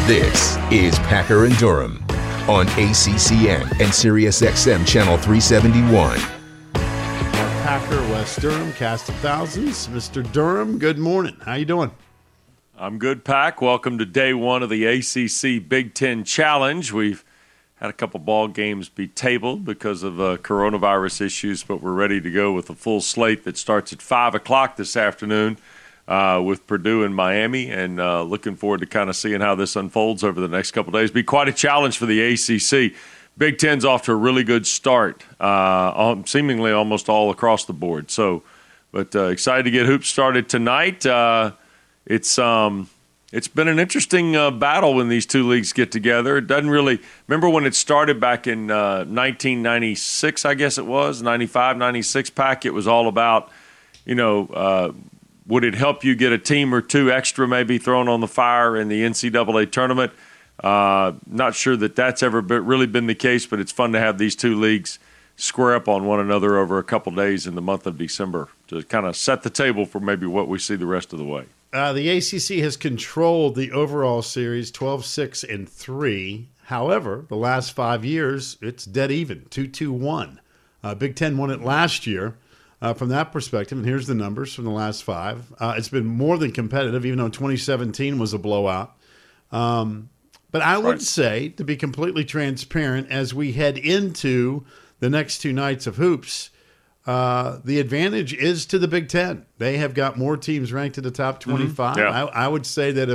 This is Packer and Durham on ACCN and SiriusXM Channel 371. Packer, West Durham, cast of thousands. Mr. Durham, good morning. How you doing? I'm good, Pack. Welcome to day one of the ACC Big Ten Challenge. We've had a couple ball games be tabled because of coronavirus issues, but we're ready to go with a full slate that starts at 5 o'clock this afternoon with Purdue and Miami, and looking forward to kind of seeing how this unfolds over the next couple days. Be quite a challenge for the ACC. Big Ten's off to a really good start, seemingly almost all across the board. So, but excited to get hoops started tonight. It's been an interesting battle when these two leagues get together. It doesn't really – remember when it started back in 1996, I guess it was, 95, 96, Pack? It was all about, would it help you get a team or two extra maybe thrown on the fire in the NCAA tournament? Not sure that that's ever really been the case, but it's fun to have these two leagues square up on one another over a couple days in the month of December to kind of set the table for maybe what we see the rest of the way. The ACC has controlled the overall series 12-6-3. However, the last 5 years, it's dead even, 2-2-1. Big Ten won it last year from that perspective, and here's the numbers from the last 5. It's been more than competitive, even though 2017 was a blowout. But I would say, to be completely transparent, as we head into the next two nights of hoops, the advantage is to the Big Ten. They have got more teams ranked in the top 25. Mm-hmm. Yeah. I would say that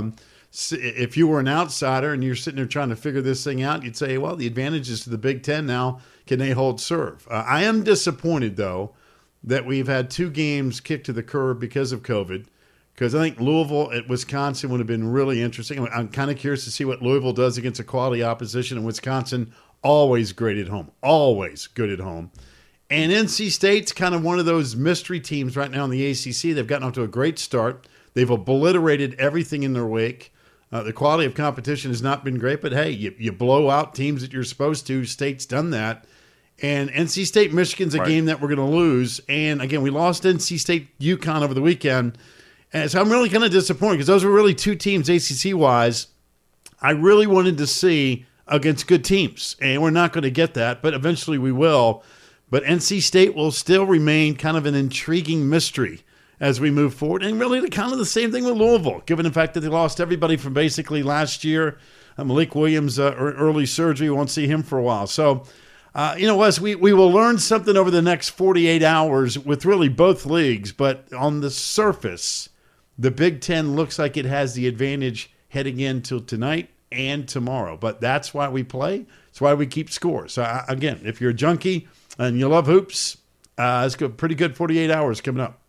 if you were an outsider and you're sitting there trying to figure this thing out, you'd say, well, the advantage is to the Big Ten now. Can they hold serve? I am disappointed, though, that we've had 2 games kicked to the curb because of COVID, because I think Louisville at Wisconsin would have been really interesting. I'm kind of curious to see what Louisville does against a quality opposition, and Wisconsin always great at home, always good at home. And NC State's kind of one of those mystery teams right now in the ACC. They've gotten off to a great start. They've obliterated everything in their wake. The quality of competition has not been great, but hey, you blow out teams that you're supposed to. State's done that. And NC State, Michigan's a game that we're going to lose. And again, we lost NC State, UConn over the weekend. And so I'm really kind of disappointed because those were really 2 teams ACC-wise I really wanted to see against good teams. And we're not going to get that, but eventually we will. But NC State will still remain kind of an intriguing mystery as we move forward. And really kind of the same thing with Louisville, given the fact that they lost everybody from basically last year. Malik Williams, early surgery, won't see him for a while. So, Wes, we will learn something over the next 48 hours with really both leagues. But on the surface, the Big Ten looks like it has the advantage heading into tonight and tomorrow. But that's why we play. That's why we keep score. So, again, if you're a junkie and you love hoops, it's got pretty good 48 hours coming up.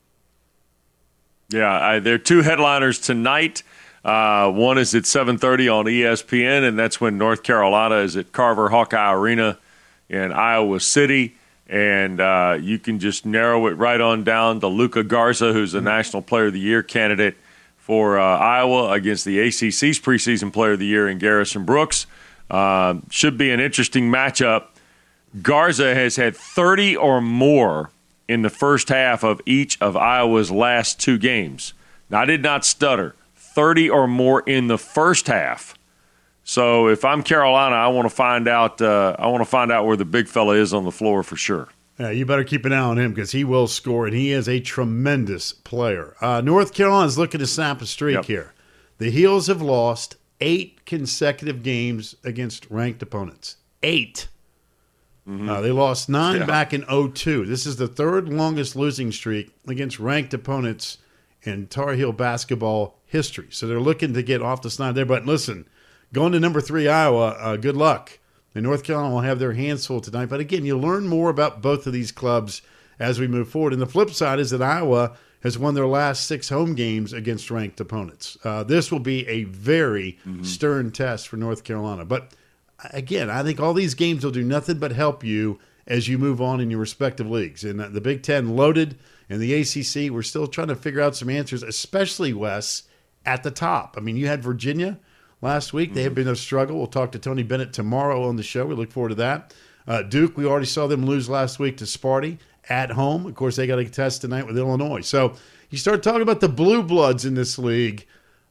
Yeah, there are 2 headliners tonight. One is at 7:30 on ESPN, and that's when North Carolina is at Carver Hawkeye Arena in Iowa City. And you can just narrow it right on down to Luka Garza, who's the National Player of the Year candidate for Iowa, against the ACC's preseason Player of the Year in Garrison Brooks. Should be an interesting matchup. Garza has had 30 or more in the first half of each of Iowa's last 2 games. Now, I did not stutter. 30 or more in the first half. So if I'm Carolina, I want to find out. Where the big fella is on the floor for sure. Yeah, you better keep an eye on him because he will score, and he is a tremendous player. North Carolina's looking to snap a streak here. The Heels have lost 8 consecutive games against ranked opponents. 8. Mm-hmm. They lost 9 back in 2002. This is the 3rd longest losing streak against ranked opponents in Tar Heel basketball history. So they're looking to get off the snide there. But listen, going to number 3 Iowa, good luck. And North Carolina will have their hands full tonight. But again, you learn more about both of these clubs as we move forward. And the flip side is that Iowa has won their last 6 home games against ranked opponents. This will be a very stern test for North Carolina. But again, I think all these games will do nothing but help you as you move on in your respective leagues. And the Big Ten loaded, and the ACC, we're still trying to figure out some answers, especially, Wes, at the top. I mean, you had Virginia last week. They have been a struggle. We'll talk to Tony Bennett tomorrow on the show. We look forward to that. Duke, we already saw them lose last week to Sparty at home. Of course, they got a test tonight with Illinois. So you start talking about the blue bloods in this league.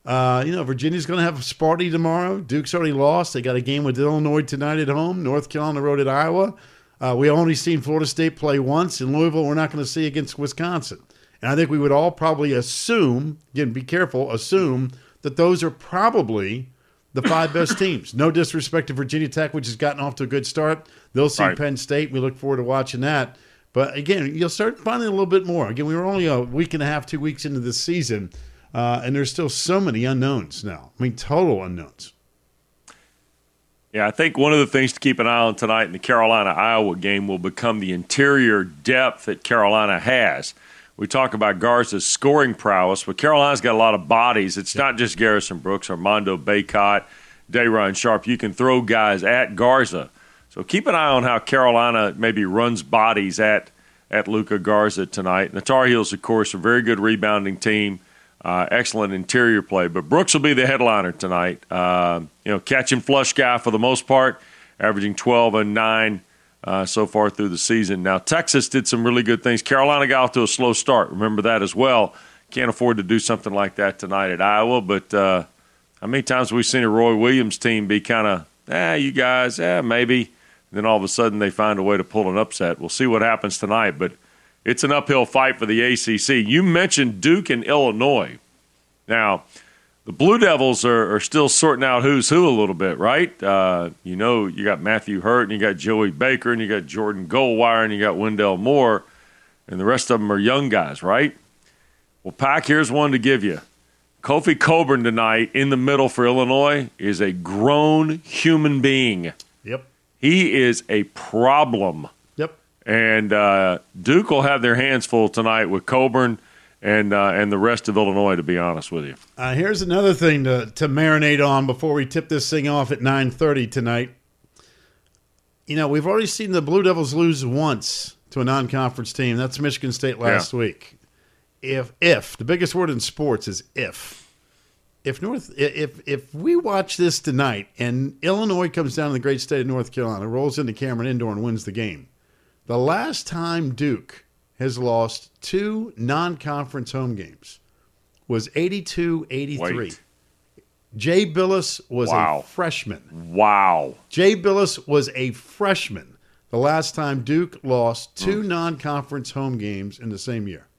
Virginia's going to have Sparty tomorrow. Duke's already lost. They got a game with Illinois tonight at home. North Carolina road at Iowa. We only seen Florida State play once. In Louisville, we're not going to see against Wisconsin. And I think we would all probably assume, again, be careful, assume that those are probably the 5 best teams. No disrespect to Virginia Tech, which has gotten off to a good start. They'll see Penn State. We look forward to watching that. But, again, you'll start finding a little bit more. Again, we were only a week and a half, 2 weeks into this season, and there's still so many unknowns now. I mean, total unknowns. Yeah, I think one of the things to keep an eye on tonight in the Carolina-Iowa game will become the interior depth that Carolina has. We talk about Garza's scoring prowess, but Carolina's got a lot of bodies. It's not just Garrison Brooks, Armando Bacot, Day'Ron Sharp. You can throw guys at Garza. So keep an eye on how Carolina maybe runs bodies at Luka Garza tonight. And the Tar Heels, of course, a very good rebounding team, excellent interior play. But Brooks will be the headliner tonight. Catch and flush guy for the most part, averaging 12 and 9 so far through the season. Now, Texas did some really good things. Carolina got off to a slow start. Remember that as well. Can't afford to do something like that tonight at Iowa. But how many times have we seen a Roy Williams team be kind of, you guys, maybe. And then all of a sudden they find a way to pull an upset. We'll see what happens tonight. But it's an uphill fight for the ACC. You mentioned Duke and Illinois. Now, the Blue Devils are still sorting out who's who a little bit, right? You got Matthew Hurt, and you got Joey Baker, and you got Jordan Goldwire, and you got Wendell Moore, and the rest of them are young guys, right? Well, Pack, here's one to give you. Kofi Cockburn tonight in the middle for Illinois is a grown human being. Yep. He is a problem. Yep. And Duke will have their hands full tonight with Cockburn and the rest of Illinois, to be honest with you. Here's another thing to marinate on before we tip this thing off at 9:30 tonight. We've already seen the Blue Devils lose once to a non-conference team. That's Michigan State last week. If the biggest word in sports is if we watch this tonight and Illinois comes down to the great state of North Carolina, rolls into Cameron Indoor and wins the game, the last time Duke has lost 2 non-conference home games was 82-83. Jay Billis was a freshman. Wow. Jay Billis was a freshman the last time Duke lost 2 non-conference home games in the same year.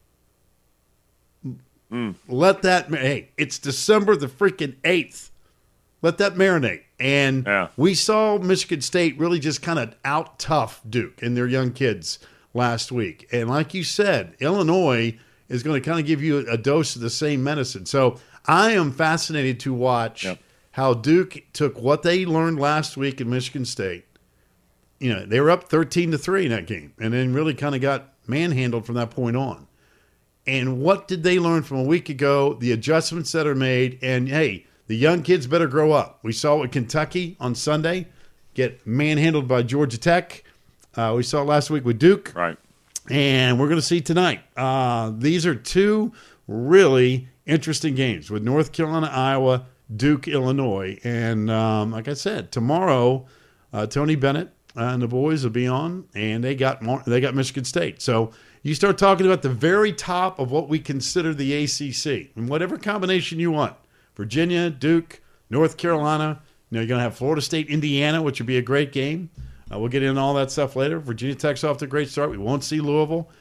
Let that it's December the freaking 8th. Let that marinate. And we saw Michigan State really just kind of out-tough Duke and their young kids last week. And like you said, Illinois is going to kind of give you a dose of the same medicine. So I am fascinated to watch how Duke took what they learned last week in Michigan State. They were up 13-3 in that game and then really kind of got manhandled from that point on. And what did they learn from a week ago? The adjustments that are made. And, hey, the young kids better grow up. We saw it with Kentucky on Sunday, get manhandled by Georgia Tech. We saw it last week with Duke. Right. And we're going to see tonight. These are 2 really interesting games with North Carolina, Iowa, Duke, Illinois. And like I said, tomorrow, Tony Bennett and the boys will be on, and they got Michigan State. So you start talking about the very top of what we consider the ACC, and whatever combination you want. Virginia, Duke, North Carolina. You're going to have Florida State, Indiana, which would be a great game. We'll get into all that stuff later. Virginia Tech's off to a great start. We won't see Louisville.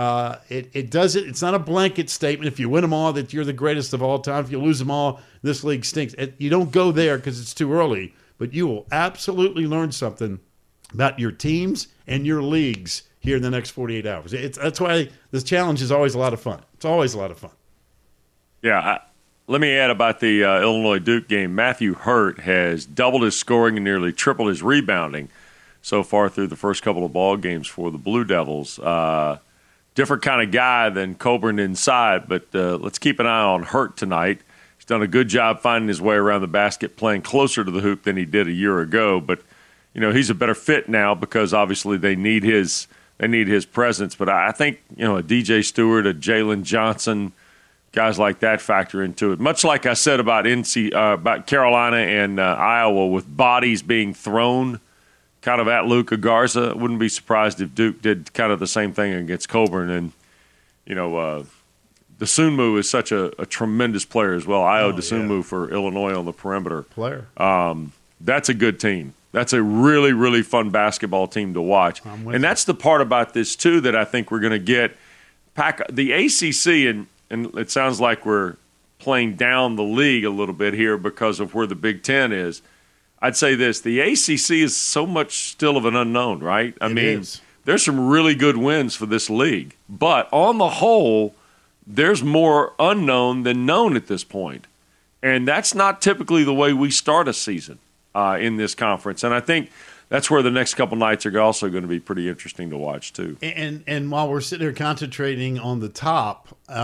It's not a blanket statement. If you win them all, that you're the greatest of all time. If you lose them all, this league stinks. You don't go there because it's too early, but you will absolutely learn something about your teams and your leagues here in the next 48 hours. That's why this challenge is always a lot of fun. It's always a lot of fun. Yeah, let me add about the Illinois-Duke game. Matthew Hurt has doubled his scoring and nearly tripled his rebounding so far through the first couple of ball games for the Blue Devils. Different kind of guy than Cockburn inside, but let's keep an eye on Hurt tonight. He's done a good job finding his way around the basket, playing closer to the hoop than he did a year ago. But he's a better fit now because obviously they need his presence. But I think a DJ Stewart, a Jalen Johnson, guys like that factor into it. Much like I said about Carolina and Iowa, with bodies being thrown kind of at Luka Garza. I wouldn't be surprised if Duke did kind of the same thing against Cockburn and, Dosunmu is such a tremendous player as well. Io Dosunmu yeah. for Illinois on the perimeter. Player. That's a good team. That's a really, really fun basketball team to watch. And that's the part about this, too, that I think we're going to get. The ACC, and it sounds like we're playing down the league a little bit here because of where the Big Ten is. I'd say this. The ACC is so much still of an unknown, right? I mean, there's some really good wins for this league. But on the whole, there's more unknown than known at this point. And that's not typically the way we start a season in this conference. And I think that's where the next couple nights are also going to be pretty interesting to watch, too. And while we're sitting here concentrating on the top,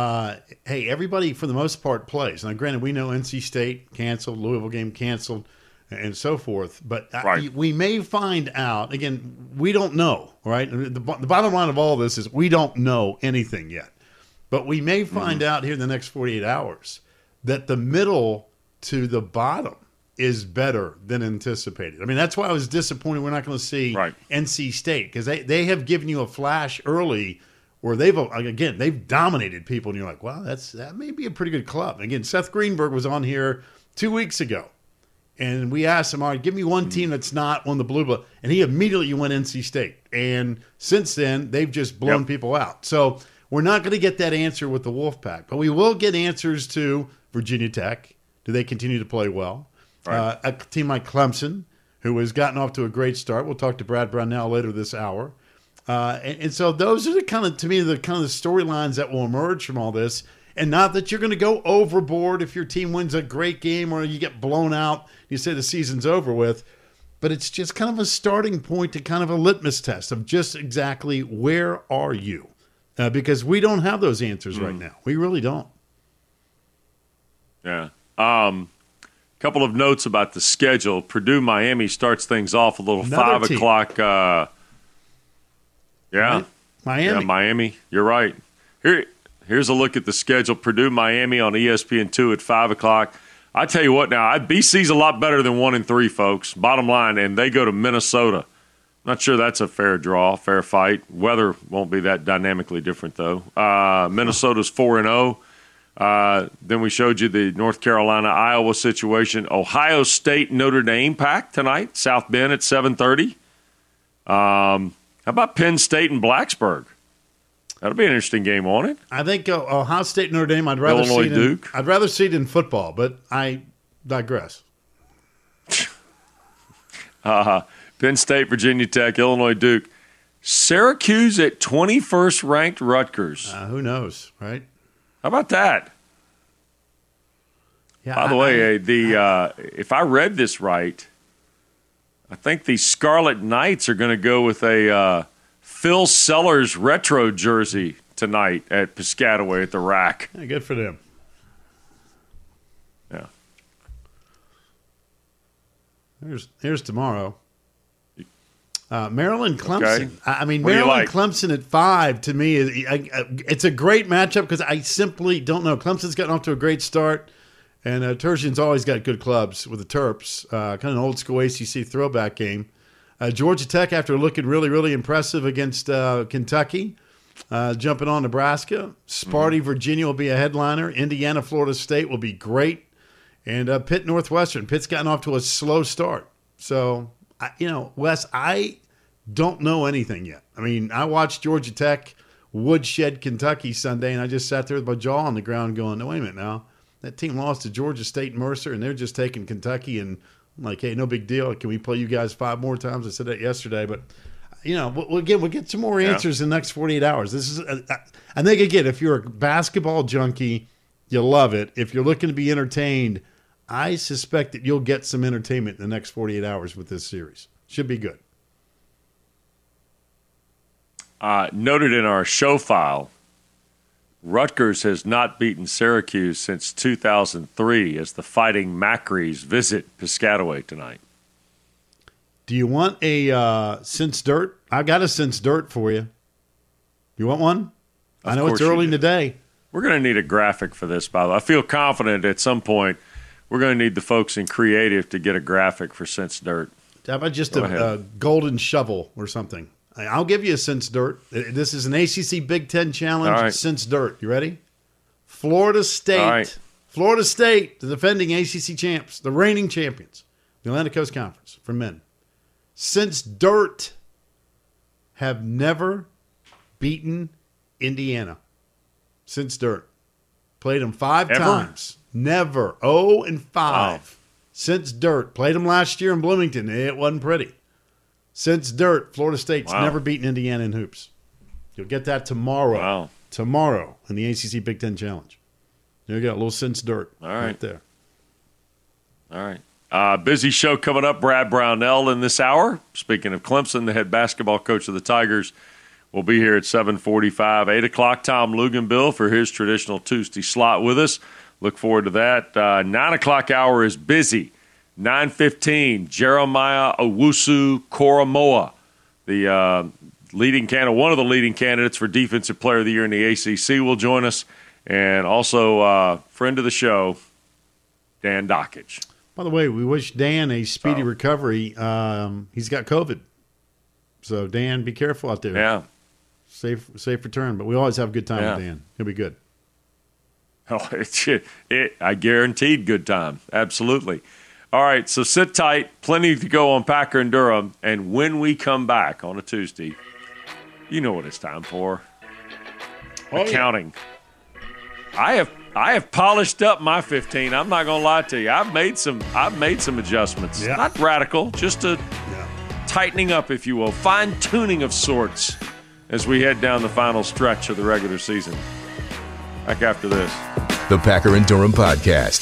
hey, everybody for the most part plays. Now, granted, we know NC State canceled, Louisville game canceled, and so forth. But we may find out, again, we don't know, right? The bottom line of all this is we don't know anything yet. But we may find out here in the next 48 hours that the middle to the bottom is better than anticipated. I mean, that's why I was disappointed we're not going to see NC State, because they have given you a flash early where they've dominated people, and you're like, wow, that may be a pretty good club. And again, Seth Greenberg was on here 2 weeks ago, and we asked him, all right, give me one team that's not on the blue, and he immediately went NC State. And since then, they've just blown people out. So we're not going to get that answer with the Wolfpack, but we will get answers to Virginia Tech. Do they continue to play well? A team like Clemson, who has gotten off to a great start. We'll talk to Brad Brownell later this hour. And so those are the kind of storylines that will emerge from all this. And not that you're going to go overboard if your team wins a great game or you get blown out, you say the season's over with. But it's just kind of a starting point to kind of a litmus test of just exactly where are you? Because we don't have those answers right now. We really don't. Yeah. Couple of notes about the schedule. Purdue-Miami starts things off a little Another 5 o'clock. Right? Miami. Yeah, Miami. You're right. Here's a look at the schedule. Purdue-Miami on ESPN2 at 5 o'clock. I tell you what now, BC's a lot better than 1-3, folks. Bottom line, and they go to Minnesota. Not sure that's a fair draw, fair fight. Weather won't be that dynamically different, though. Minnesota's 4-0. Then we showed you the North Carolina-Iowa situation. Ohio State Notre Dame pack tonight. South Bend at 7:30. How about Penn State and Blacksburg? That'll be an interesting game, won't it? I think Ohio State Notre Dame. I'd rather Illinois Duke. I'd rather see it in football, but I digress. Penn State, Virginia Tech, Illinois Duke, Syracuse at 21st ranked Rutgers. Who knows, right? How about that? Yeah. By the way, if I read this right, I think the Scarlet Knights are going to go with a Phil Sellers retro jersey tonight at Piscataway at the Rack. Yeah, good for them. Yeah. Here's tomorrow. Maryland Clemson. Okay. I mean, What do you Maryland like? Clemson at 5 to me it's a great matchup because I simply don't know. Clemson's gotten off to a great start, and Terzian's always got good clubs with the Terps. Kind of an old school ACC throwback game. Georgia Tech, after looking really, really impressive against Kentucky, jumping on Nebraska. Sparty, Virginia will be a headliner. Indiana, Florida State will be great. And Pitt, Northwestern. Pitt's gotten off to a slow start. So, Wes, I don't know anything yet. I mean, I watched Georgia Tech woodshed Kentucky Sunday, and I just sat there with my jaw on the ground going, no, wait a minute now. That team lost to Georgia State and Mercer, and they're just taking Kentucky, and I'm like, hey, no big deal. Can we play you guys 5 more times? I said that yesterday, but we'll get some more answers in the next 48 hours. This is, I think, again, if you're a basketball junkie, you love it. If you're looking to be entertained, I suspect that you'll get some entertainment in the next 48 hours with this series. Should be good. Noted in our show file, Rutgers has not beaten Syracuse since 2003 as the Fighting Macries visit Piscataway tonight. Do you want a Sense Dirt? I've got a Sense Dirt for you. You want one? I know it's early in the day. We're going to need a graphic for this, by the way. I feel confident at some point we're going to need the folks in creative to get a graphic for Sense Dirt. How about just a golden shovel or something? I'll give you a Sense Dirt. This is an ACC Big Ten Challenge. All right. Sense Dirt. You ready? Florida State. All right. Florida State, the defending ACC champs, the reigning champions, the Atlantic Coast Conference for men. Since dirt, have never beaten Indiana. Since dirt. Played them 5 Ever? times. Never. 0-5. Wow. Since dirt. Played them last year in Bloomington. It wasn't pretty. Since dirt, Florida State's Wow. never beaten Indiana in hoops. You'll get that tomorrow. Wow. Tomorrow in the ACC Big Ten Challenge. There you go. A little since dirt. All right. there. All right. Busy show coming up. Brad Brownell in this hour. Speaking of Clemson, the head basketball coach of the Tigers will be here at 7:45. 8 o'clock, Tom Luganbill for his traditional Tuesday slot with us. Look forward to that. 9 o'clock hour is busy. 9:15, Jeremiah Owusu-Koramoah, the leading candidate, one of the leading candidates for Defensive Player of the Year in the ACC, will join us. And also, friend of the show, Dan Dockage. By the way, we wish Dan a speedy recovery. He's got COVID. So, Dan, be careful out there. Yeah. Safe return. But we always have a good time with Dan. He'll be good. Oh, I guaranteed good time. Absolutely. All right, so sit tight. Plenty to go on Packer and Durham. And when we come back on a Tuesday, you know what it's time for. Accounting. Yeah. I have polished up my 15. I'm not going to lie to you. I've made some adjustments. Yeah. Not radical, just a tightening up, if you will, fine-tuning of sorts as we head down the final stretch of the regular season. Back after this. The Packer and Durham Podcast.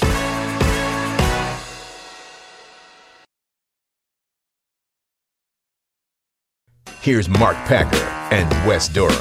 Here's Mark Packer and Wes Durham.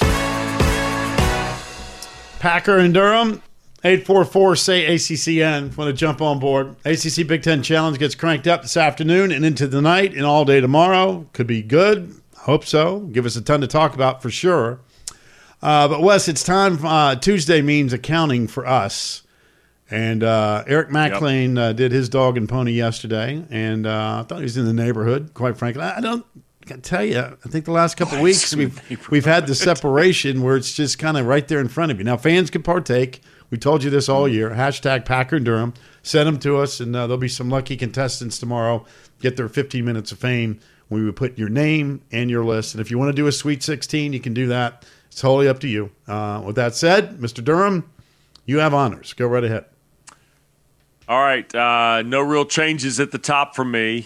Packer and Durham, 844-SAY-ACCN. Want to jump on board. ACC Big Ten Challenge gets cranked up this afternoon and into the night and all day tomorrow. Could be good. Hope so. Give us a ton to talk about for sure. But, Wes, it's time. Tuesday means accounting for us. And Eric McLean did his dog and pony yesterday, and I thought he was in the neighborhood, quite frankly. I can tell you, I think the last couple of weeks we've had the separation where it's just kind of right there in front of you. Now, fans can partake. We told you this all year. Hashtag Packer and Durham. Send them to us, and there'll be some lucky contestants tomorrow. Get their 15 minutes of fame when we put your name and your list. And if you want to do a Sweet 16, you can do that. It's totally up to you. With that said, Mr. Durham, you have honors. Go right ahead. All right, no real changes at the top for me.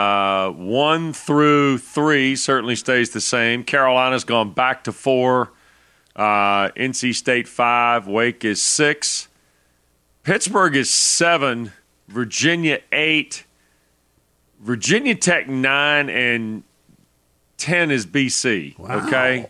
1 through 3 certainly stays the same. Carolina's gone back to 4. NC State 5. Wake is 6. Pittsburgh is 7. Virginia 8. Virginia Tech 9, and 10 is BC. Wow. Okay,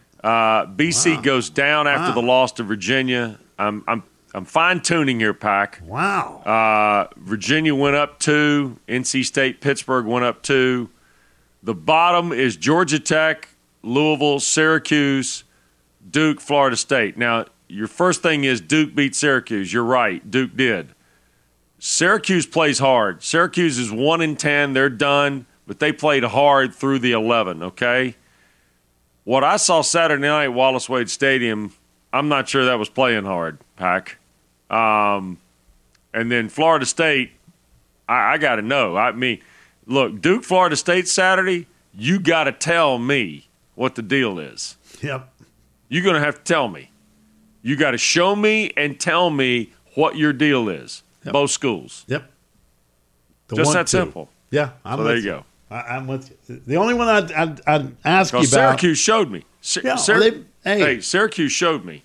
BC goes down after the loss to Virginia. I'm fine-tuning here, Pack. Wow. Virginia went up 2. NC State, Pittsburgh went up 2. The bottom is Georgia Tech, Louisville, Syracuse, Duke, Florida State. Now, your first thing is Duke beat Syracuse. You're right. Duke did. Syracuse plays hard. Syracuse is 1-10. They're done, but they played hard through the 11, okay? What I saw Saturday night at Wallace Wade Stadium, I'm not sure that was playing hard, Pack. And then Florida State, I got to know. I mean, look, Duke, Florida State Saturday, you got to tell me what the deal is. Yep. You're going to have to tell me. You got to show me and tell me what your deal is. Yep. Both schools. Yep. Just that simple. Yeah. So there you go. I'm with you. The only one I'd ask you about. Syracuse showed me. Hey, Syracuse showed me.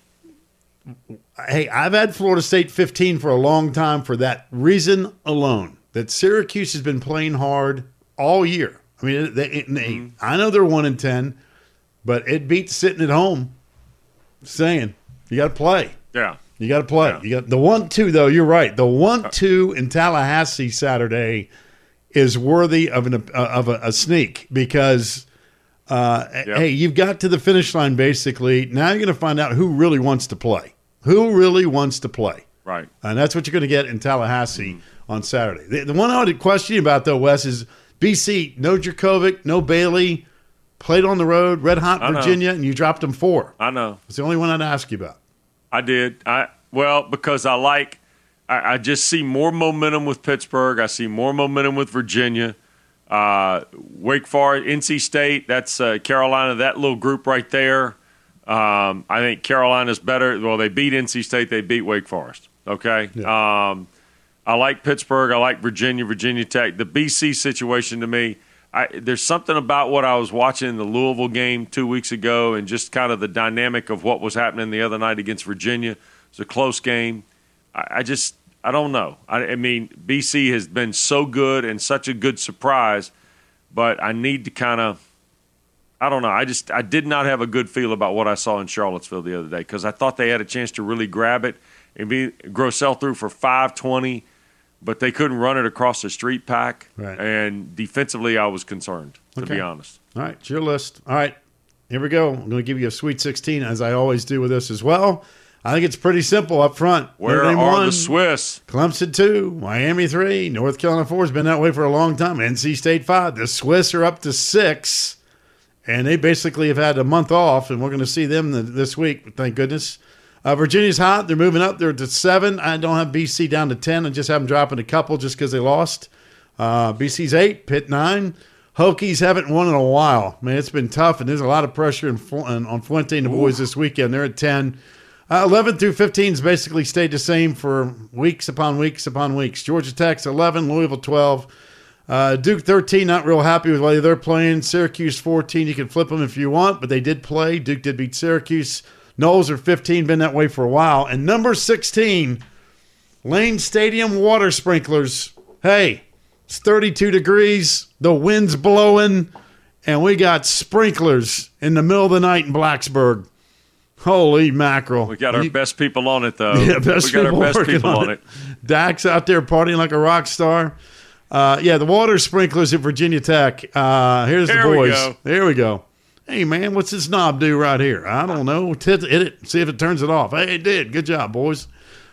Hey, I've had Florida State 15 for a long time for that reason alone, that Syracuse has been playing hard all year. I mean, I know they're 1-10, but it beats sitting at home. Saying you got to play. Yeah. You got to play. Yeah. You got the 1-2 though. You're right. The 1-2 in Tallahassee Saturday is worthy of a sneak because. Hey, you've got to the finish line basically. Now you're going to find out who really wants to play. Who really wants to play. Right. And that's what you're going to get in Tallahassee on Saturday. The one I would question you about, though, Wes, is BC, no Djokovic, no Bailey, played on the road, red hot Virginia, and you dropped them 4. I know. It's the only one I'd ask you about. I did. Well, because I just see more momentum with Pittsburgh. I see more momentum with Virginia. Wake Forest, NC State, that's Carolina, that little group right there. I think Carolina's better. Well, they beat NC State. They beat Wake Forest. Okay? Yeah. I like Pittsburgh. I like Virginia Tech. The BC situation to me, there's something about what I was watching in the Louisville game 2 weeks ago and just kind of the dynamic of what was happening the other night against Virginia. It was a close game. I don't know. I mean, BC has been so good and such a good surprise, but I need to kind of – I don't know. I did not have a good feel about what I saw in Charlottesville the other day because I thought they had a chance to really grab it and Grossell threw for 520, but they couldn't run it across the street pack. Right. And defensively, I was concerned, to be honest. All right, it's your list. All right, here we go. I'm going to give you a Sweet 16, as I always do with this as well. I think it's pretty simple up front. Where are the Swiss? Clemson 2, Miami 3, North Carolina 4 has been that way for a long time. NC State 5. The Swiss are up to 6, and they basically have had a month off, and we're going to see them this week, thank goodness. Virginia's hot. They're moving up. They're to 7. I don't have BC down to 10. I just have them dropping a couple just because they lost. BC's 8, Pitt 9. Hokies haven't won in a while. Man, it's been tough, and there's a lot of pressure on Fuente and the boys this weekend. They're at 10. 11 through 15 has basically stayed the same for weeks upon weeks upon weeks. Georgia Tech's 11, Louisville 12. Duke 13, not real happy with the way they're playing. Syracuse 14, you can flip them if you want, but they did play. Duke did beat Syracuse. Knowles are 15, been that way for a while. And number 16, Lane Stadium water sprinklers. Hey, it's 32 degrees, the wind's blowing, and we got sprinklers in the middle of the night in Blacksburg. Holy mackerel. We got our best people on it, though. Yeah, we got our best people on it. Dak's out there partying like a rock star. The water sprinklers at Virginia Tech. Here's the boys. Here we go. Hey, man, what's this knob do right here? I don't know. Hit it. See if it turns it off. Hey, it did. Good job, boys.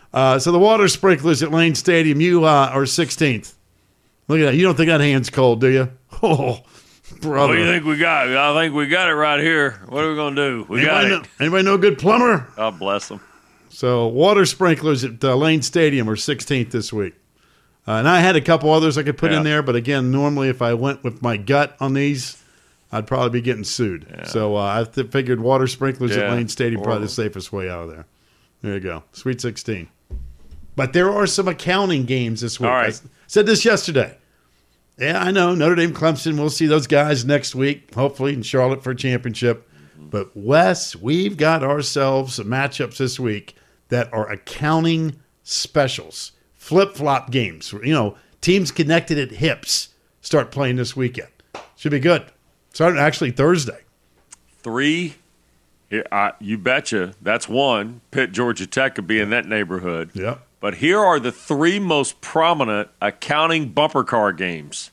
So the water sprinklers at Lane Stadium, you are 16th. Look at that. You don't think that hand's cold, do you? Oh, brother. What do you think we got? I think we got it right here. What are we going to do? Anybody know a good plumber? God bless them. So water sprinklers at Lane Stadium are 16th this week. And I had a couple others I could put in there, but again, normally if I went with my gut on these, I'd probably be getting sued. Yeah. So I figured water sprinklers at Lane Stadium probably the safest way out of there. There you go. Sweet 16. But there are some accounting games this week. All right. I said this yesterday. Yeah, I know. Notre Dame, Clemson, we'll see those guys next week, hopefully in Charlotte for a championship. But, Wes, we've got ourselves some matchups this week that are accounting specials. Flip-flop games. You know, teams connected at hips start playing this weekend. Should be good. Starting actually Thursday. 3, you betcha. That's 1. Pitt, Georgia Tech could be in that neighborhood. Yep. But here are the 3 most prominent accounting bumper car games.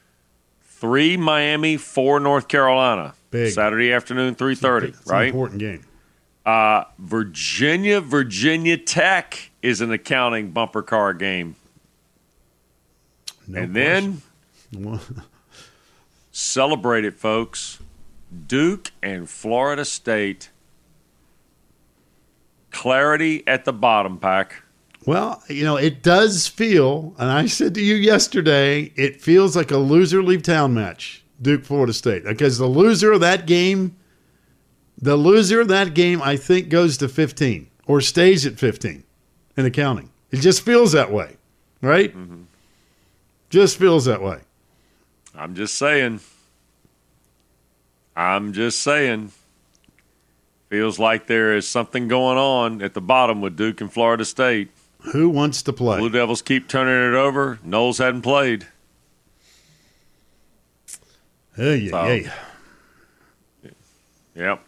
3 Miami, 4 North Carolina. Big. Saturday afternoon, 3:30, it's right? An important game. Virginia Tech is an accounting bumper car game. Then celebrate it, folks. Duke and Florida State. Clarity at the bottom, Pack. Well, you know, it does feel, and I said to you yesterday, it feels like a loser leave town match, Duke, Florida State. Because the loser of that game, I think goes to 15 or stays at 15 in accounting. It just feels that way, right? Mm-hmm. Just feels that way. I'm just saying. Feels like there is something going on at the bottom with Duke and Florida State. Who wants to play? Blue Devils keep turning it over. Knowles hadn't played. Hey. Yep.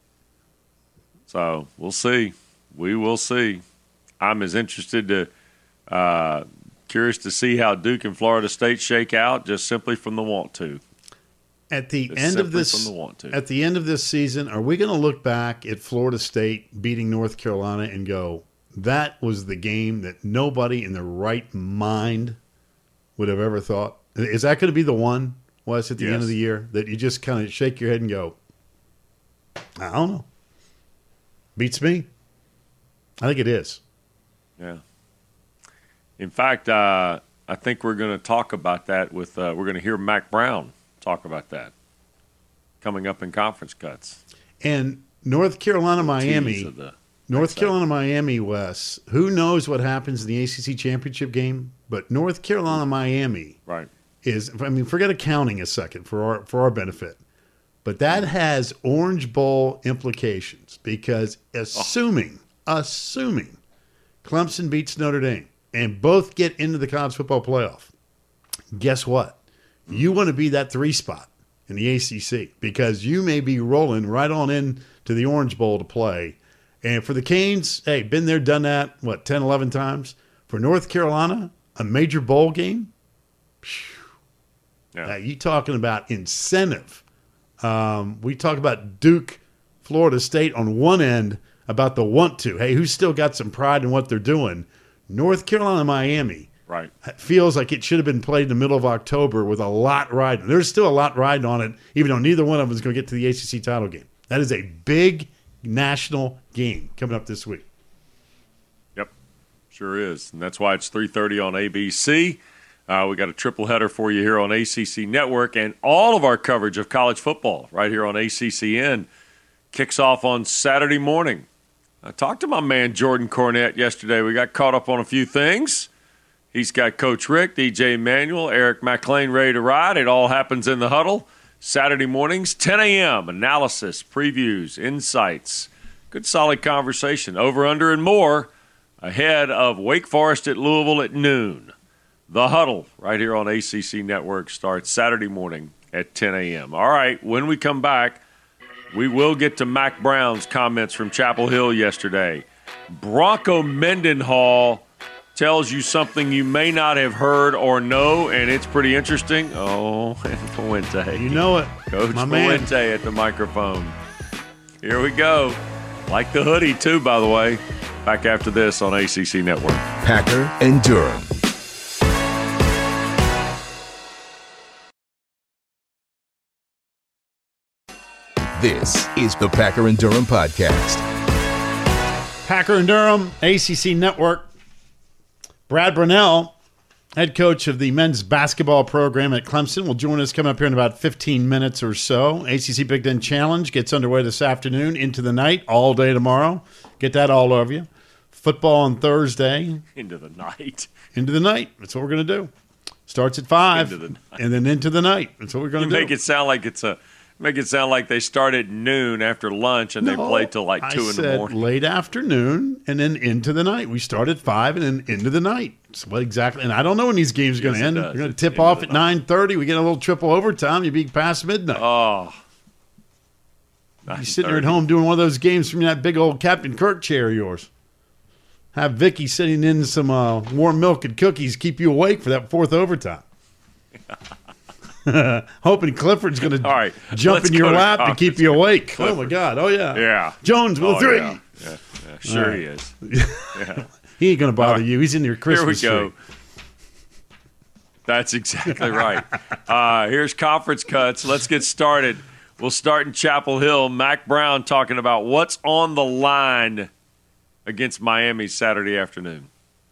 So we'll see. We will see. I'm as interested curious to see how Duke and Florida State shake out just simply from the want to. At the end of this season, are we going to look back at Florida State beating North Carolina and go, that was the game that nobody in their right mind would have ever thought? Is that going to be the one, Wes, at the end of the year, that you just kind of shake your head and go, I don't know. Beats me. I think it is. Yeah. In fact, I think we're going to talk about that with we're going to hear Mack Brown talk about that coming up in Conference Cuts. And North Carolina, Miami, Wes, who knows what happens in the ACC championship game, but North Carolina, Miami right. is, I mean, forget accounting a second for our benefit, but that has Orange Bowl implications because assuming Clemson beats Notre Dame and both get into the college football playoff, guess what? You want to be that 3 spot in the ACC because you may be rolling right on in to the Orange Bowl to play. And for the Canes, hey, been there, done that, 10, 11 times. For North Carolina, a major bowl game, you talking about incentive. We talk about Duke, Florida State on one end about the want to. Hey, who's still got some pride in what they're doing? North Carolina, Miami. Right. Feels like it should have been played in the middle of October with a lot riding. There's still a lot riding on it, even though neither one of them is going to get to the ACC title game. That is a big national game coming up this week. Yep, sure is. And that's why it's 3:30 on ABC. We got a triple header for you here on ACC Network, and all of our coverage of college football right here on ACCN kicks off on Saturday morning. I talked to my man Jordan Cornette yesterday. We got caught up on a few things. He's got Coach Rick, DJ Manuel, Eric McLean ready to ride. It all happens in the huddle. Saturday mornings, 10 a.m., analysis, previews, insights. Good, solid conversation. Over, under, and more ahead of Wake Forest at Louisville at noon. The Huddle right here on ACC Network starts Saturday morning at 10 a.m. All right, when we come back, we will get to Mack Brown's comments from Chapel Hill yesterday. Bronco Mendenhall tells you something you may not have heard or know, and it's pretty interesting. Oh, and Fuente. You know it. Coach My Fuente man. at the microphone. Here we go. Like the hoodie, too, by the way. Back after this on ACC Network. Packer and Durham. This is the Packer and Durham podcast. Packer and Durham, ACC Network. Brad Brownell, head coach of the men's basketball program at Clemson, will join us coming up here in about 15 minutes or so. ACC Big Ten Challenge gets underway this afternoon, into the night, all day tomorrow. Get that all over you. Football on Thursday. Into the night. Into the night. That's what we're going to do. Starts at 5, and then into the night. That's what we're going to do. Make it sound like they start at noon after lunch and they play till like 2 in the morning. Late afternoon and then into the night. We start at 5 and then into the night. So what exactly? And I don't know when these games are going to end. They're going to tip off at 9:30. We get a little triple overtime. You be past midnight. Oh. You're sitting there at home doing one of those games from that big old Captain Kirk chair of yours. Have Vicky sitting in some warm milk and cookies keep you awake for that 4th overtime. Hoping Clifford's going to jump in your lap to keep you awake. Clifford. Oh, my God. Oh, yeah. Yeah. Jones with a 3. Yeah. Sure he is. Yeah. He ain't going to bother you. He's in your Christmas tree. Here we go. That's exactly right. Here's Conference Cuts. Let's get started. We'll start in Chapel Hill. Mack Brown talking about what's on the line against Miami Saturday afternoon.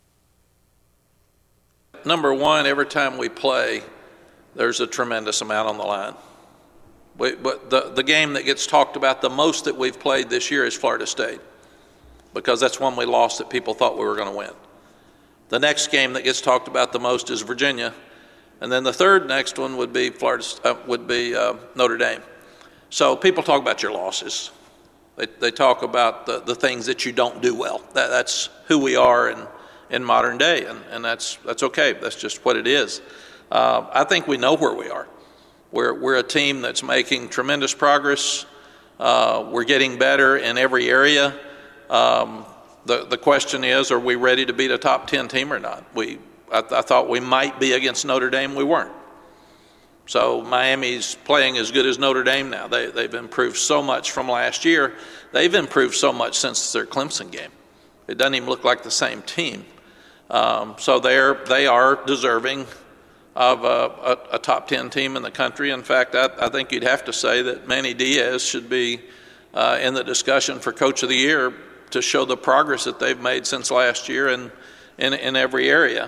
Number one, every time we play, there's a tremendous amount on the line. But the game that gets talked about the most that we've played this year is Florida State, because that's one we lost that people thought we were going to win. The next game that gets talked about the most is Virginia, and then the third next one would be Notre Dame. So people talk about your losses. They talk about the things that you don't do well. That's who we are in modern day, and that's okay. That's just what it is. I think we know where we are. We're a team that's making tremendous progress. We're getting better in every area. The question is, are we ready to beat a top 10 team or not? I thought we might be against Notre Dame. We weren't. So Miami's playing as good as Notre Dame now. They've improved so much from last year. They've improved so much since their Clemson game. It doesn't even look like the same team. So they are deserving of a top 10 team in the country. In fact, I think you'd have to say that Manny Diaz should be in the discussion for Coach of the Year to show the progress that they've made since last year in every area.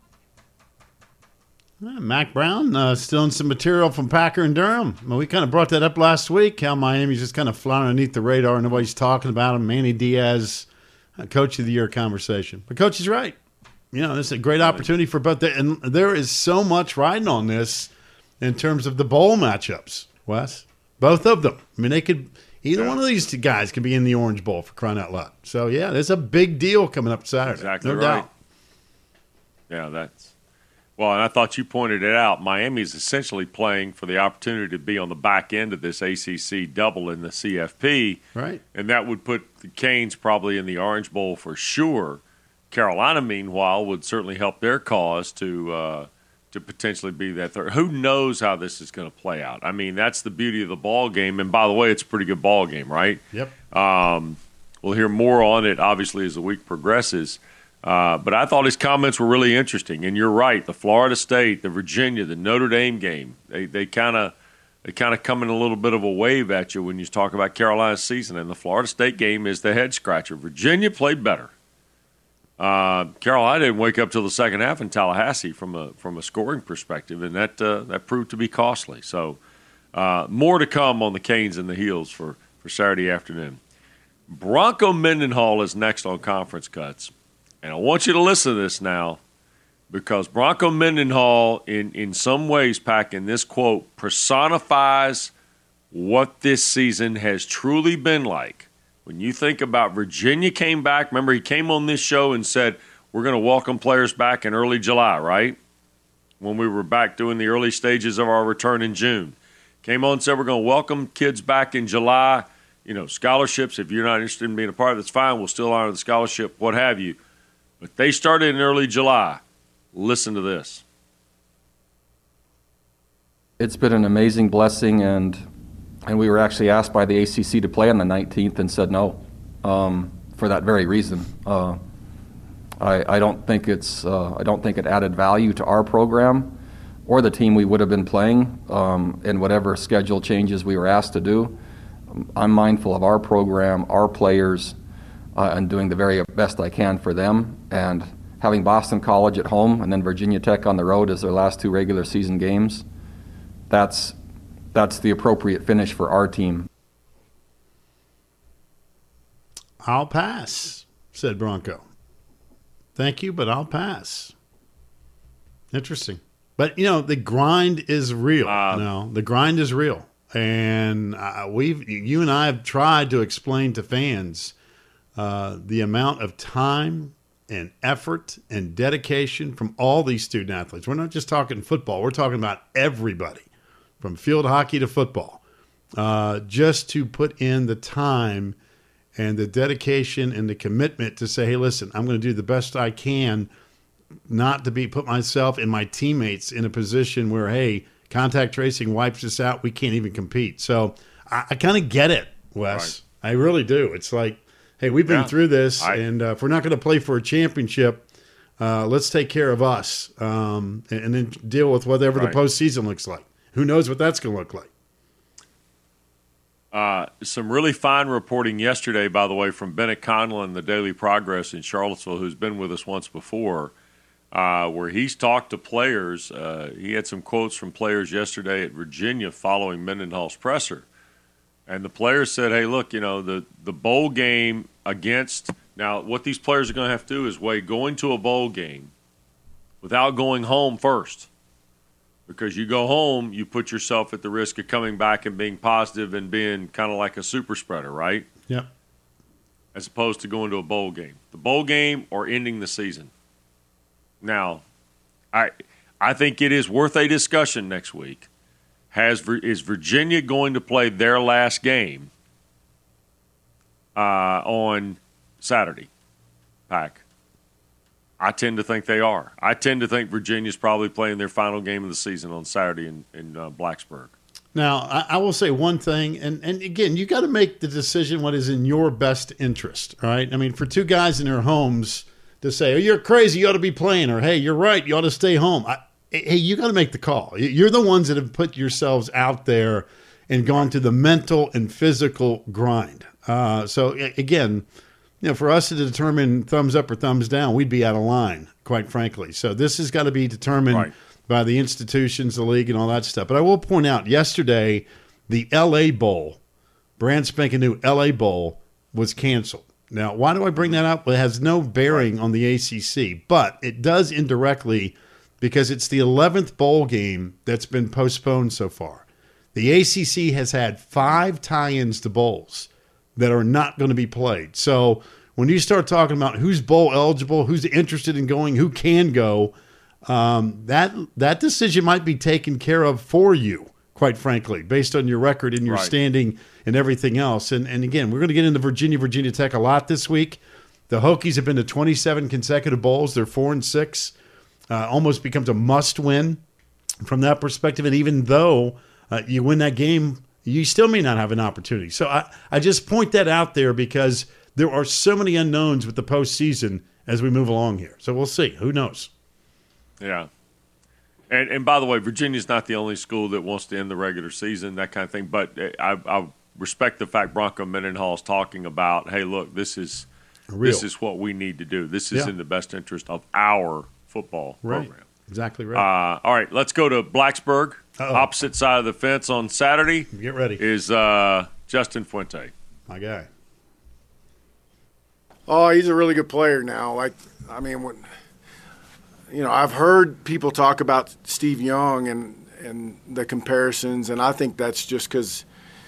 Mack Brown stealing some material from Packer and Durham. Well, we kind of brought that up last week, how Miami's just kind of flying underneath the radar. Nobody's talking about him. Manny Diaz, Coach of the Year conversation. But Coach is right. This is a great opportunity for both. And there is so much riding on this in terms of the bowl matchups, Wes. Both of them. I mean, they could – either one of these two guys could be in the Orange Bowl, for crying out loud. So, yeah, there's a big deal coming up Saturday. Exactly no right. doubt. Yeah, that's – well, and I thought you pointed it out. Miami's essentially playing for the opportunity to be on the back end of this ACC double in the CFP. Right. And that would put the Canes probably in the Orange Bowl for sure. Carolina, meanwhile, would certainly help their cause to potentially be that third. Who knows how this is going to play out? I mean, that's the beauty of the ball game. And by the way, it's a pretty good ball game, right? Yep. We'll hear more on it, obviously, as the week progresses. But I thought his comments were really interesting. And you're right, the Florida State, the Virginia, the Notre Dame game, they kind of come in a little bit of a wave at you when you talk about Carolina's season. And the Florida State game is the head scratcher. Virginia played better. Carolina didn't wake up till the second half in Tallahassee from a scoring perspective, and that proved to be costly. So more to come on the Canes and the Heels for Saturday afternoon. Bronco Mendenhall is next on Conference Cuts. And I want you to listen to this now, because Bronco Mendenhall, in some ways, Pack, in this quote, personifies what this season has truly been like. When you think about Virginia came back, remember he came on this show and said, we're going to welcome players back in early July, right? When we were back doing the early stages of our return in June. Came on and said, we're going to welcome kids back in July. Scholarships, if you're not interested in being a part of it, it's fine. We'll still honor the scholarship, what have you. But they started in early July. Listen to this. It's been an amazing blessing, and we were actually asked by the ACC to play on the 19th and said no, for that very reason. I don't think it added value to our program or the team we would have been playing in whatever schedule changes we were asked to do. I'm mindful of our program, our players, and doing the very best I can for them. And having Boston College at home and then Virginia Tech on the road as their last two regular season games, that's the appropriate finish for our team. I'll pass, said Bronco. Thank you, but I'll pass. Interesting. But, the grind is real. The grind is real. And you and I have tried to explain to fans the amount of time and effort and dedication from all these student athletes. We're not just talking football. We're talking about everybody, from field hockey to football, just to put in the time and the dedication and the commitment to say, hey, listen, I'm going to do the best I can not to put myself and my teammates in a position where, hey, contact tracing wipes us out. We can't even compete. So I kind of get it, Wes. Right. I really do. It's like, hey, we've been through this, and if we're not going to play for a championship, let's take care of us and then deal with whatever the postseason looks like. Who knows what that's going to look like? Some really fine reporting yesterday, by the way, from Bennett Conlon, the Daily Progress in Charlottesville, who's been with us once before, where he's talked to players. He had some quotes from players yesterday at Virginia following Mendenhall's presser. And the players said, hey, look, the bowl game against – now what these players are going to have to do is weigh going to a bowl game without going home first. Because you go home, you put yourself at the risk of coming back and being positive and being kind of like a super spreader, right? Yep. As opposed to going to a bowl game. The bowl game or ending the season. Now, I think it is worth a discussion next week. Is Virginia going to play their last game on Saturday, Pack? I tend to think they are. I tend to think Virginia's probably playing their final game of the season on Saturday in Blacksburg. Now, I will say one thing, and again, you got to make the decision what is in your best interest, right? I mean, for two guys in their homes to say, oh, you're crazy, you ought to be playing, or hey, you're right, you ought to stay home. Hey, you got to make the call. You're the ones that have put yourselves out there and gone to the mental and physical grind. So, again, for us to determine thumbs up or thumbs down, we'd be out of line, quite frankly. So this has got to be determined by the institutions, the league, and all that stuff. But I will point out, yesterday, the L.A. Bowl, brand spanking new L.A. Bowl, was canceled. Now, why do I bring that up? Well, it has no bearing on the ACC, but it does indirectly because it's the 11th bowl game that's been postponed so far. The ACC has had 5 tie-ins to bowls that are not going to be played. So when you start talking about who's bowl eligible, who's interested in going, who can go, that decision might be taken care of for you, quite frankly, based on your record and your standing and everything else. And again, we're going to get into Virginia Tech a lot this week. The Hokies have been to 27 consecutive bowls. They're 4-6. Almost becomes a must-win from that perspective. And even though you win that game, you still may not have an opportunity. So I just point that out there because there are so many unknowns with the postseason as we move along here. So we'll see. Who knows? Yeah. And by the way, Virginia's not the only school that wants to end the regular season, that kind of thing. But I respect the fact Bronco Mendenhall is talking about, hey, look, this is what we need to do. This is in the best interest of our football program. Exactly right. All right, let's go to Blacksburg. Opposite side of the fence on Saturday. Get ready. Is Justin Fuente. My guy. Oh, he's a really good player now. I've heard people talk about Steve Young and the comparisons, and I think that's just because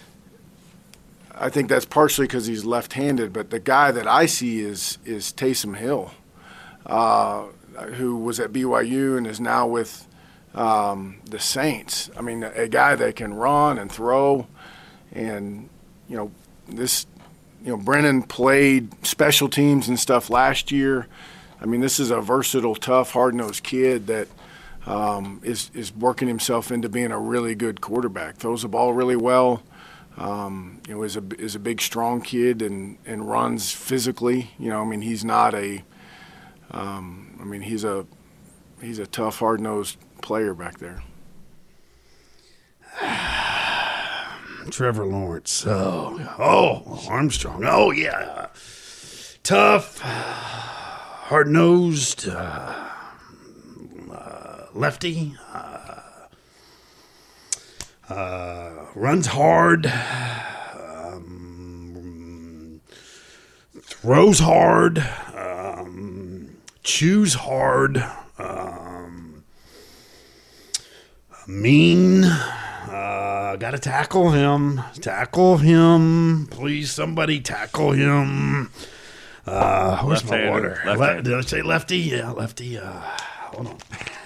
I think that's partially because he's left-handed. But the guy that I see is Taysom Hill, who was at BYU and is now with the Saints. I mean, a guy that can run and throw, and Brennan played special teams and stuff last year. I mean, this is a versatile, tough, hard-nosed kid that is working himself into being a really good quarterback. Throws the ball really well. Is a big, strong kid and runs physically. He's not a. He's a tough, hard-nosed player back there. Trevor Lawrence. Armstrong. Oh, yeah. Tough, hard-nosed, lefty. Runs hard. Throws hard. Chews hard. Mean. Got to tackle him. Tackle him. Please, somebody tackle him. Where's my water? Did I say lefty? Yeah, lefty. Hold on.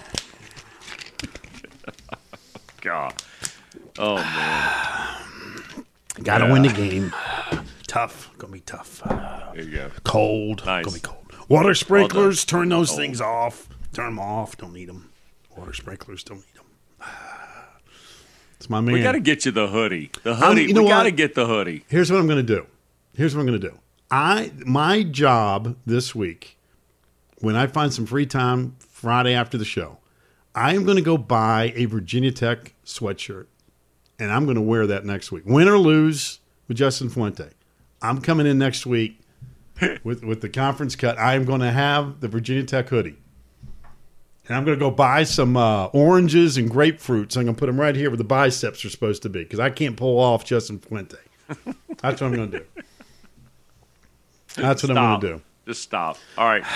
God. Oh, man. Got to win the game. Tough. Going to be tough. There you go. Cold. Nice. Going to be cold. Water sprinklers, turn those things off. Turn them off. Don't need them. Water sprinklers, don't need them. It's my man. We got to get you the hoodie. The hoodie. We got to get the hoodie. Here's what I'm going to do. My job this week, when I find some free time Friday after the show, I am going to go buy a Virginia Tech sweatshirt, and I'm going to wear that next week. Win or lose with Justin Fuente. I'm coming in next week with the conference cut. I am going to have the Virginia Tech hoodie. And I'm going to go buy some oranges and grapefruits. I'm going to put them right here where the biceps are supposed to be because I can't pull off Justin Fuente. That's what I'm going to do. That's what I'm going to do. Just stop. All right.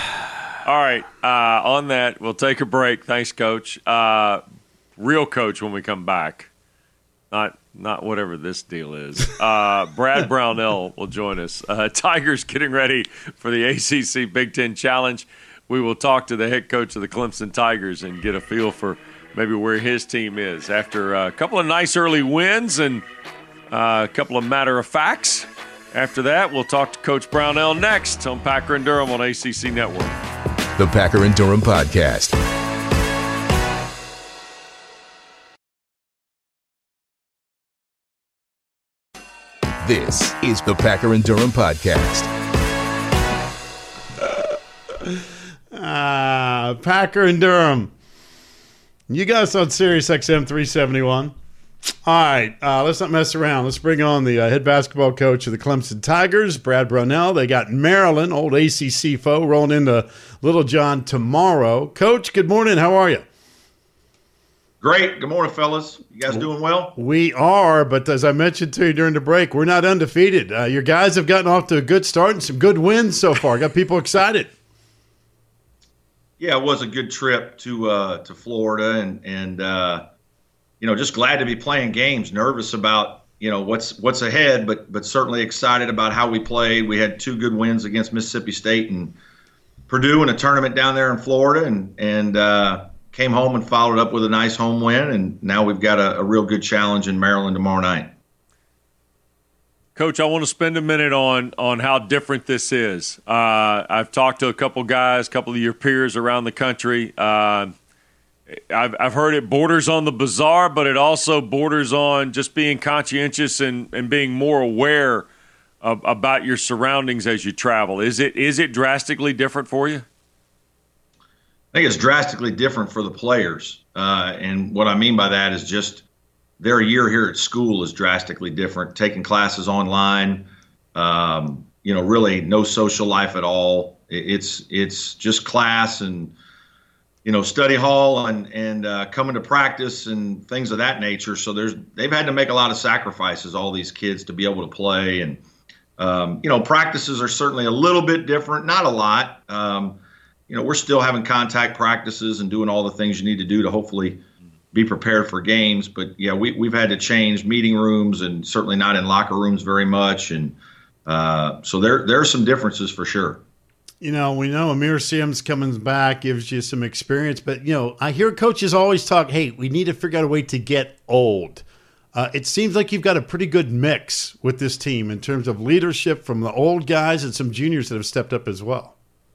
On that, we'll take a break. Thanks, Coach. Real coach when we come back. Not whatever this deal is. Brad Brownell will join us. Tigers getting ready for the ACC Big Ten Challenge. We will talk to the head coach of the Clemson Tigers and get a feel for maybe where his team is after a couple of nice early wins and a couple of matter of facts. After that, we'll talk to Coach Brownell next on Packer and Durham on ACC Network. The Packer and Durham Podcast. This is the Packer and Durham Podcast. Packer and Durham. You got us on Sirius XM 371. All right, let's not mess around. Let's bring on the head basketball coach of the Clemson Tigers, Brad Brownell. They got Maryland, old ACC foe, rolling into Little John tomorrow. Coach, good morning. How are you? Great. Good morning, fellas. You guys doing well? We are, but as I mentioned to you during the break, we're not undefeated. Your guys have gotten off to a good start and some good wins so far. Got people excited. Yeah, it was a good trip to Florida, and just glad to be playing games. Nervous about what's ahead, but certainly excited about how we played. We had 2 good wins against Mississippi State and Purdue in a tournament down there in Florida, and came home and followed up with a nice home win, and now we've got a real good challenge in Maryland tomorrow night. Coach, I want to spend a minute on how different this is. I've talked to a couple guys, a couple of your peers around the country. I've heard it borders on the bizarre, but it also borders on just being conscientious and being more aware about your surroundings as you travel. Is it drastically different for you? I think it's drastically different for the players. And what I mean by that is just their year here at school is drastically different. Taking classes online, really no social life at all. It's just class and, study hall and coming to practice and things of that nature. So they've had to make a lot of sacrifices, all these kids, to be able to play. And, practices are certainly a little bit different, not a lot. We're still having contact practices and doing all the things you need to do to hopefully be prepared for games. But, yeah, we've had to change meeting rooms and certainly not in locker rooms very much. And so there are some differences for sure. We know Amir Sims coming back gives you some experience. But, I hear coaches always talk, hey, we need to figure out a way to get old. It seems like you've got a pretty good mix with this team in terms of leadership from the old guys and some juniors that have stepped up as well.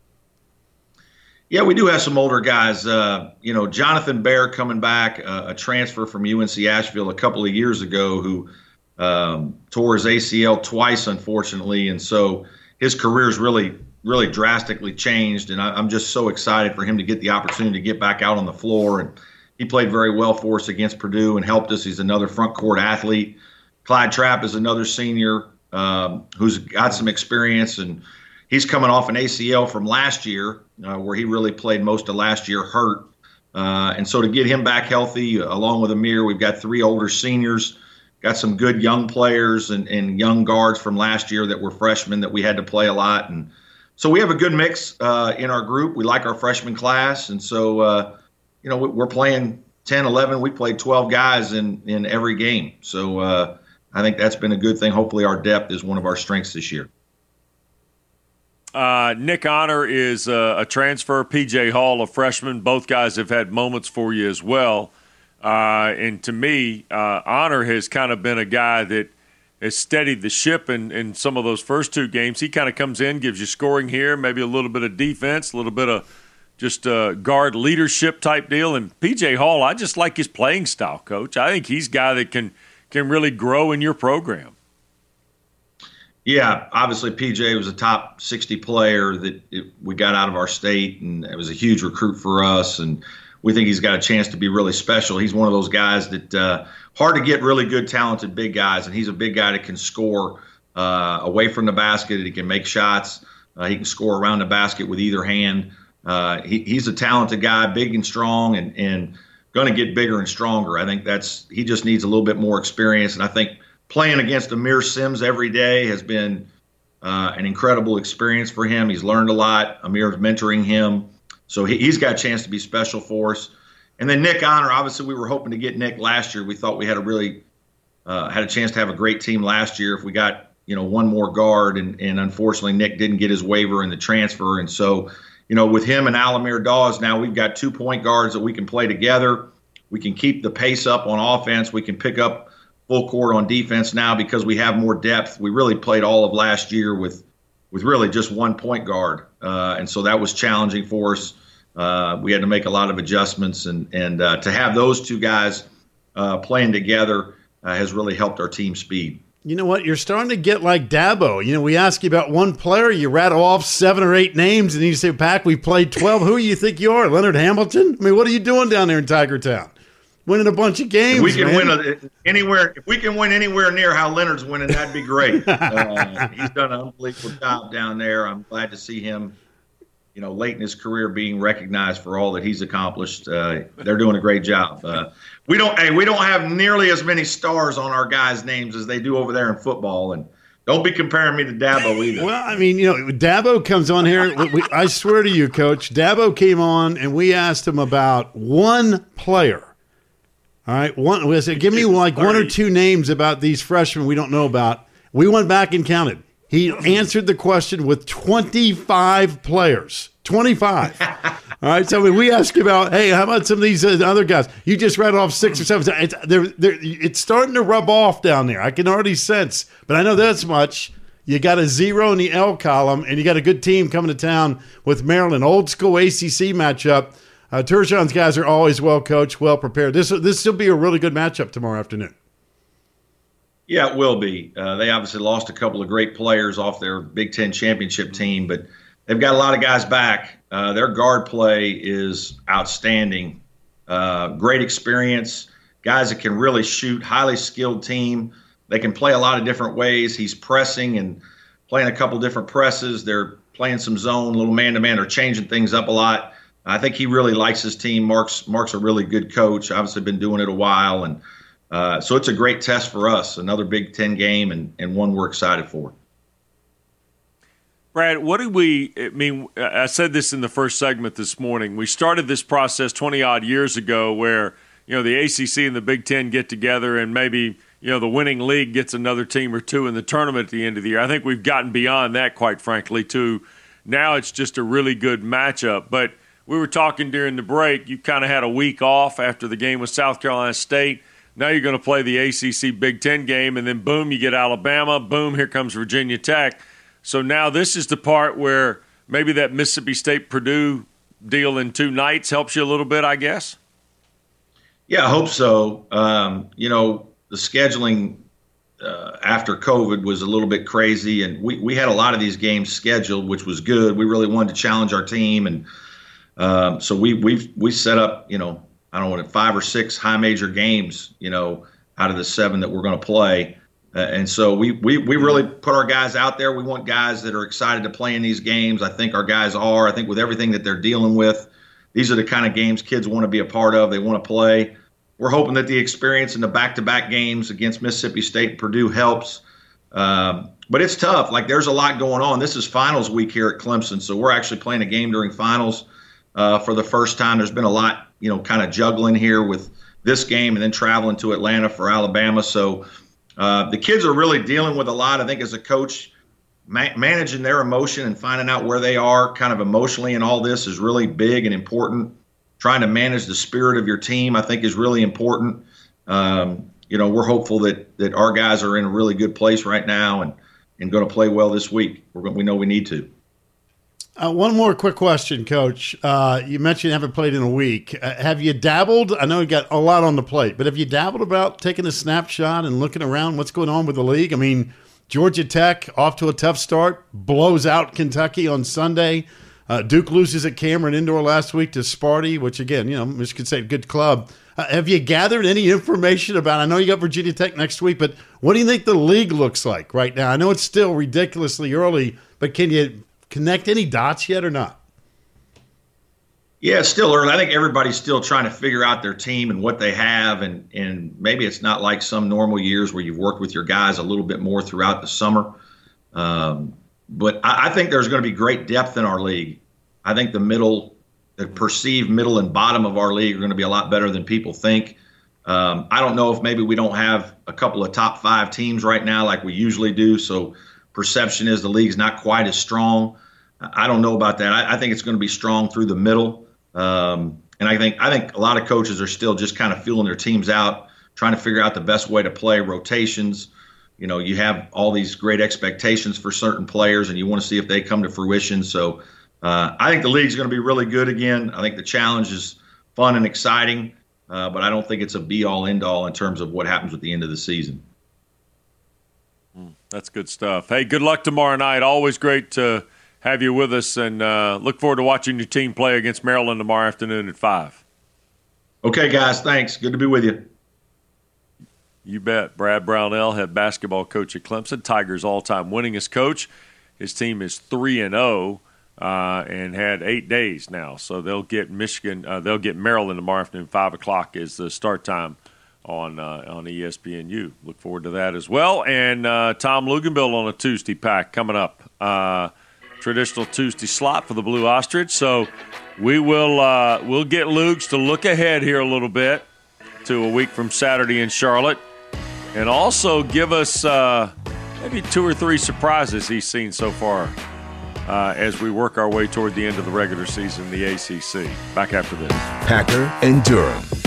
Yeah, we do have some older guys. Jonathan Baer coming back, a transfer from UNC Asheville a couple of years ago, who tore his ACL twice, unfortunately, and so his career's really drastically changed. And I'm just so excited for him to get the opportunity to get back out on the floor. And he played very well for us against Purdue and helped us. He's another front court athlete. Clyde Trapp is another senior who's got some experience, and he's coming off an ACL from last year, where he really played most of last year hurt. And so to get him back healthy, along with Amir, we've got 3 older seniors, got some good young players and young guards from last year that were freshmen that we had to play a lot. And so we have a good mix in our group. We like our freshman class. And so, we're playing 10, 11. We played 12 guys in every game. So I think that's been a good thing. Hopefully our depth is one of our strengths this year. Nick Honor is a transfer. P.J. Hall, a freshman. Both guys have had moments for you as well. And to me, Honor has kind of been a guy that has steadied the ship in some of those first 2 games. He kind of comes in, gives you scoring here, maybe a little bit of defense, a little bit of just guard leadership type deal. And P.J. Hall, I just like his playing style, Coach. I think he's a guy that can really grow in your program. Yeah, obviously PJ was a top 60 player that we got out of our state, and it was a huge recruit for us. And we think he's got a chance to be really special. He's one of those guys that hard to get really good, talented big guys, and he's a big guy that can score away from the basket. He can make shots. He can score around the basket with either hand. He's a talented guy, big and strong, and going to get bigger and stronger. I think he just needs a little bit more experience, and I think playing against Amir Sims every day has been an incredible experience for him. He's learned a lot. Amir's mentoring him. So he's got a chance to be special for us. And then Nick Honor, obviously we were hoping to get Nick last year. We thought we had had a chance to have a great team last year if we got, one more guard. And unfortunately Nick didn't get his waiver in the transfer. And so, with him and Alamir Dawes, now we've got 2 point guards that we can play together. We can keep the pace up on offense. We can pick up full court on defense now because we have more depth. We really played all of last year with really just 1 point guard. And so that was challenging for us. We had to make a lot of adjustments, and to have those 2 guys playing together has really helped our team speed. You know what? You're starting to get like Dabo. We ask you about one player, you rattle off 7 or 8 names, and you say, Pack, we played 12. Who do you think you are, Leonard Hamilton? I mean, what are you doing down there in Tiger Town? winning a bunch of games. If we can man. win anywhere, if we can win anywhere near how Leonard's winning, that'd be great. He's done an unbelievable job down there. I'm glad to see him, late in his career being recognized for all that he's accomplished. They're doing a great job. We don't have nearly as many stars on our guys' names as they do over there in football, and don't be comparing me to Dabo either. Well, I mean, Dabo comes on here. I swear to you, Coach, Dabo came on and we asked him about one player. All right, we said, give me like 1 or 2 names about these freshmen we don't know about. We went back and counted. He answered the question with 25 players. 25. All right, so we asked about, hey, how about some of these other guys? You just read off 6 or 7. It's starting to rub off down there. I can already sense, but I know this much. You got a 0 in the L column, and you got a good team coming to town with Maryland. Old school ACC matchup. Turgeon's guys are always well coached, well prepared. This will be a really good matchup tomorrow afternoon. Yeah, it will be. They obviously lost a couple of great players off their Big Ten championship team, but they've got a lot of guys back. Their guard play is outstanding. Great experience. Guys that can really shoot, highly skilled team. They can play a lot of different ways. He's pressing and playing a couple different presses. They're playing some zone, a little man-to-man. They're changing things up a lot. I think he really likes his team. Mark's a really good coach. Obviously been doing it a while, and so it's a great test for us. Another Big Ten game, and one we're excited for. Brad, I said this in the first segment this morning. We started this process 20-odd years ago where, the ACC and the Big Ten get together and maybe, the winning league gets another team or two in the tournament at the end of the year. I think we've gotten beyond that, quite frankly, too. Now it's just a really good matchup. But we were talking during the break. You kind of had a week off after the game with South Carolina State. Now you're going to play the ACC Big Ten game, and then boom, you get Alabama. Boom, here comes Virginia Tech. So now this is the part where maybe that Mississippi State-Purdue deal in 2 nights helps you a little bit, I guess? Yeah, I hope so. The scheduling after COVID was a little bit crazy, and we had a lot of these games scheduled, which was good. We really wanted to challenge our team, and so we set up, 5 or 6 high major games, out of the 7 that we're going to play. And so we really put our guys out there. We want guys that are excited to play in these games. I think our guys are. I think with everything that they're dealing with, these are the kind of games kids want to be a part of. They want to play. We're hoping that the experience in the back-to-back games against Mississippi State and Purdue helps. But it's tough. Like, there's a lot going on. This is finals week here at Clemson, so we're actually playing a game during finals for the first time. There's been a lot, kind of juggling here with this game and then traveling to Atlanta for Alabama. So the kids are really dealing with a lot. I think as a coach, managing their emotion and finding out where they are kind of emotionally in all this is really big and important. Trying to manage the spirit of your team, I think, is really important. We're hopeful that our guys are in a really good place right now and going to play well this week. We know we need to. One more quick question, Coach. You mentioned you haven't played in a week. Have you dabbled? I know you got a lot on the plate, but have you dabbled about taking a snapshot and looking around what's going on with the league? I mean, Georgia Tech off to a tough start, blows out Kentucky on Sunday. Duke loses at Cameron Indoor last week to Sparty, which, again, Michigan State, good club. Have you gathered any information about, I know you got Virginia Tech next week, but what do you think the league looks like right now? I know it's still ridiculously early, but can you connect any dots yet or not? Yeah, it's still early. I think everybody's still trying to figure out their team and what they have, and maybe it's not like some normal years where you've worked with your guys a little bit more throughout the summer. But I think there's going to be great depth in our league. I think the perceived middle and bottom of our league are going to be a lot better than people think. I don't know if maybe we don't have a couple of top 5 teams right now like we usually do, so perception is the league's not quite as strong. I don't know about that. I think it's going to be strong through the middle. And I think a lot of coaches are still just kind of feeling their teams out, trying to figure out the best way to play rotations. You have all these great expectations for certain players, and you want to see if they come to fruition. So I think the league's going to be really good again. I think the challenge is fun and exciting, but I don't think it's a be-all, end-all in terms of what happens at the end of the season. That's good stuff. Hey, good luck tomorrow night. Always great to have you with us, and look forward to watching your team play against Maryland tomorrow afternoon at 5. Okay, guys, thanks. Good to be with you. You bet. Brad Brownell, head basketball coach at Clemson, Tigers' all-time winningest coach. His team is 3-0 and had 8 days now. So they'll get they'll get Maryland tomorrow afternoon. 5 o'clock is the start time on ESPNU. Look forward to that as well. And Tom Luganville on a Tuesday pack coming up. Traditional Tuesday slot for the Blue Ostrich. So we'll get Lugs to look ahead here a little bit to a week from Saturday in Charlotte, and also give us maybe 2 or 3 surprises he's seen so far as we work our way toward the end of the regular season in the ACC. Back after this. Packer and Durham.